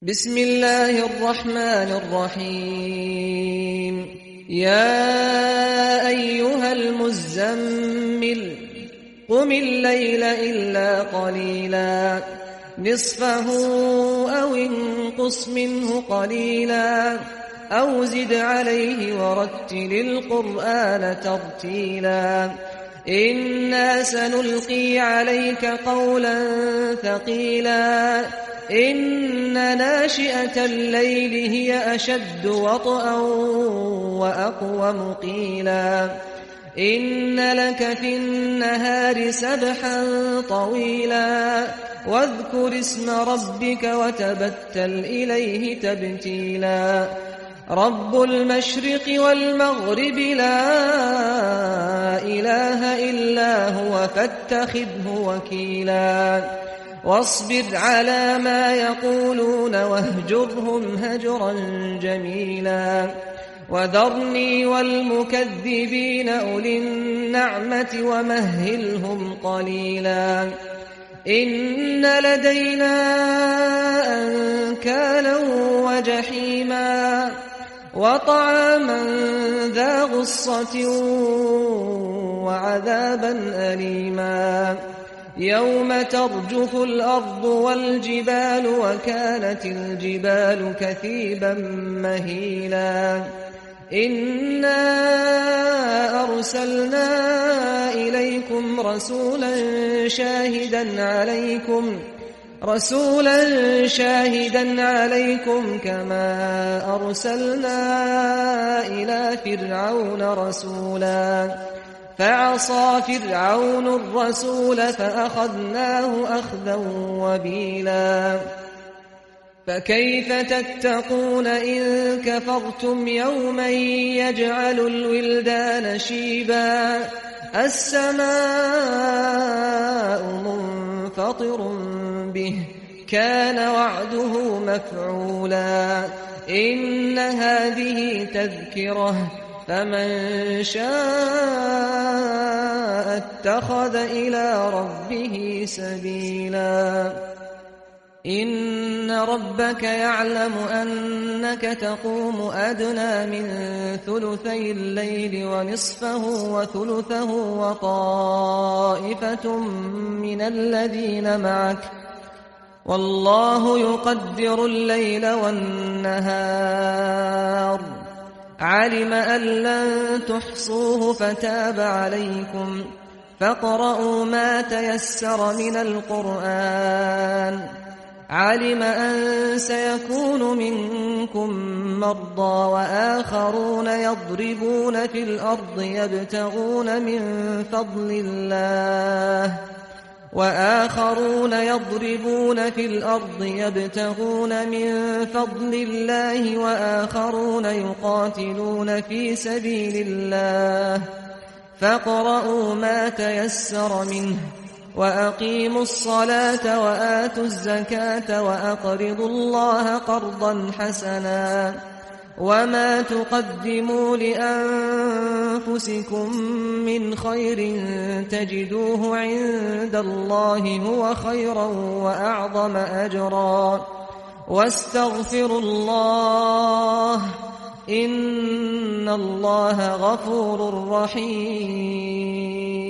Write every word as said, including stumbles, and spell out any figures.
بسم الله الرحمن الرحيم يا أيها المزمل قم الليل إلا قليلا نصفه أو انقص منه قليلا أو زد عليه ورتل القرآن ترتيلا إنا سنلقي عليك قولا ثقيلا إن ناشئة الليل هي أشد وطئا وأقوم قيلا إن لك في النهار سبحا طويلا واذكر اسم ربك وتبتل إليه تبتيلا رب المشرق والمغرب لا إله إلا هو فاتخذه وكيلا واصبر على ما يقولون واهجرهم هجرا جميلا وذرني والمكذبين أولي النعمة ومهلهم قليلا إن لدينا أنكالا وجحيما وطعاما ذا غصة وعذابا أليما يوم ترجف الأرض والجبال وكانت الجبال كثيبا مهيلا إنا أرسلنا إليكم رسولا شاهدا عليكم رسولا شاهدا عليكم كما أرسلنا إلى فرعون رسولا فعصى فرعون الرسول فأخذناه أخذا وبيلا فكيف تتقون إن كفرتم يوما يجعل الولدان شيبا السماء منفطر به كان وعده مفعولا إن هذه تذكرة فمن شاء اتخذ إلى ربه سبيلا إن ربك يعلم أنك تقوم أدنى من ثلثي الليل ونصفه وثلثه وطائفة من الذين معك والله يقدر الليل والنهار علم أن لن تحصوه فتاب عليكم فاقرؤوا ما تيسر من القرآن علم أن سيكون منكم مرضى وآخرون يضربون في الأرض يبتغون من فضل الله وآخرون يضربون في الأرض يبتغون من فضل الله وآخرون يقاتلون في سبيل الله فاقرؤوا ما تيسر منه وأقيموا الصلاة وآتوا الزكاة وأقرضوا الله قرضا حسنا وما تقدموا لأنفسكم من خير تجدوه عند الله هو خيرا وأعظم أجرا واستغفروا الله إن الله غفور رحيم